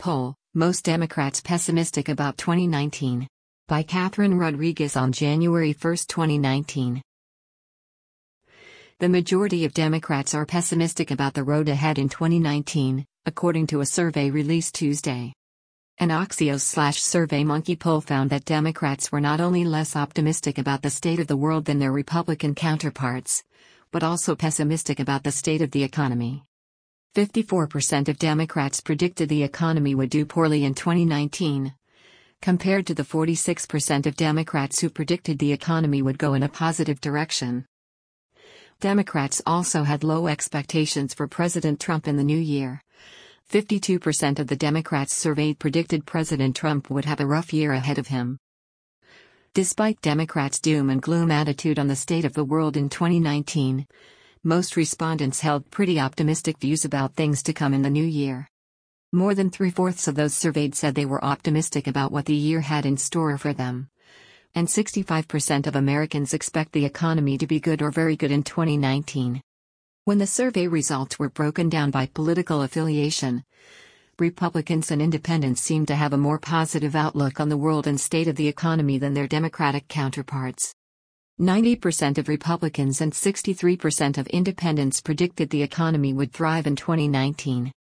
Poll, Most Democrats Pessimistic About 2019. By Catherine Rodriguez on January 1, 2019. The majority of Democrats are pessimistic about the road ahead in 2019, according to a survey released Tuesday. An Axios/SurveyMonkey poll found that Democrats were not only less optimistic about the state of the world than their Republican counterparts, but also pessimistic about the state of the economy. 54% of Democrats predicted the economy would do poorly in 2019, compared to the 46% of Democrats who predicted the economy would go in a positive direction. Democrats also had low expectations for President Trump in the new year. 52% of the Democrats surveyed predicted President Trump would have a rough year ahead of him. Despite Democrats' doom and gloom attitude on the state of the world in 2019, most respondents held pretty optimistic views about things to come in the new year. More than three-fourths of those surveyed said they were optimistic about what the year had in store for them. And 65% of Americans expect the economy to be good or very good in 2019. When the survey results were broken down by political affiliation, Republicans and independents seemed to have a more positive outlook on the world and state of the economy than their Democratic counterparts. 90% of Republicans and 63% of independents predicted the economy would thrive in 2019.